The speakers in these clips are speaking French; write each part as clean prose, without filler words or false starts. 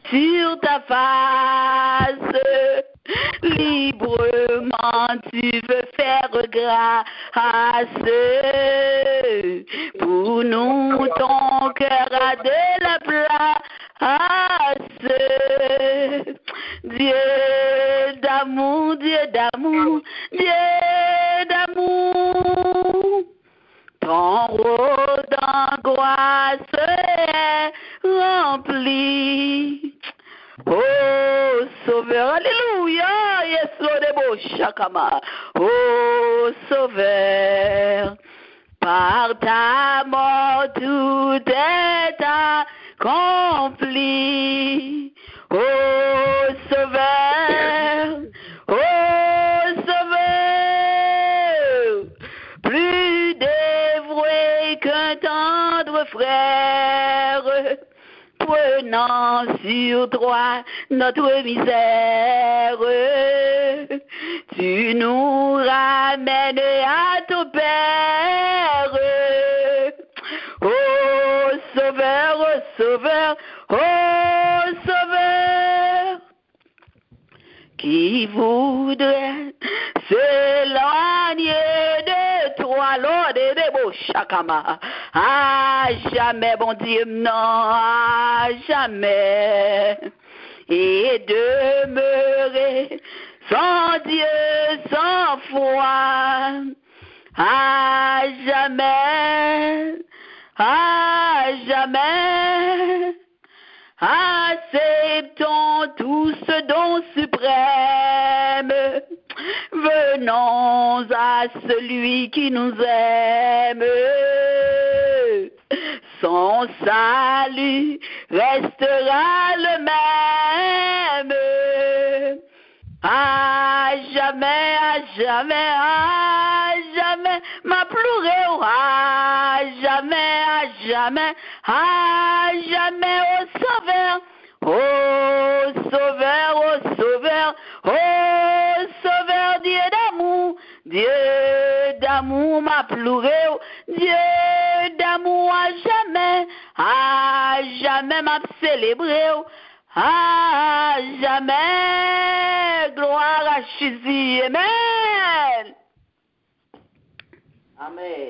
sur ta face. Librement tu veux faire grâce. Pour nous ton cœur a de la place. Dieu d'amour, Dieu d'amour, Dieu d'amour. Ton rôle d'angoisse est rempli. Oh, Sauveur, alléluia, yes, Lord, Shakama. Oh, Sauveur, par ta mort tout est accompli. Oh, Sauveur, oh, Sauveur, plus dévoué qu'un tendre frère, prenant sur toi notre misère, tu nous ramènes à ton Père. Oh Sauveur, oh Sauveur, oh Sauveur, qui voudrait s'éloigner de toi, Lord, et de beaux chakama. À jamais, bon Dieu, non, à jamais. Et demeurer sans Dieu, sans foi. À jamais, à jamais. Acceptons tout ce don suprême. Venons à celui qui nous aime. Son salut restera le même. À jamais, à jamais, à jamais, ma pleuré, à jamais, à jamais, oh Sauveur, oh Sauveur, oh Sauveur, oh Sauveur, Dieu d'amour, ma pleuré, Dieu d'amour, à jamais, m'a célébré, à jamais, gloire à Jésus, amen. Amen.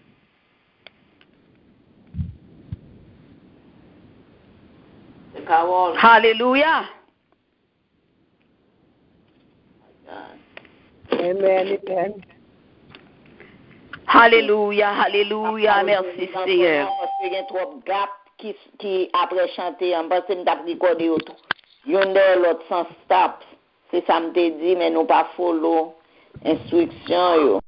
Hallelujah. Amen. Amen. Hallelujah, hallelujah, merci Seigneur. Il y a trop de gap qui après chanter en bas, c'est m't'a recordé auto. Yon de l'autre sans stop. C'est ça m'te dit mais nous pas follow instruction yo.